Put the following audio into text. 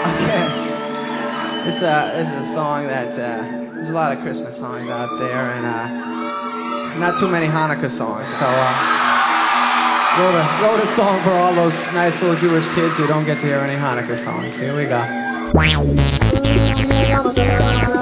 Okay. This is a song that there's a lot of Christmas songs out there, and not too many Hanukkah songs. So wrote a song for all those nice little Jewish kids who don't get to hear any Hanukkah songs. Here we go.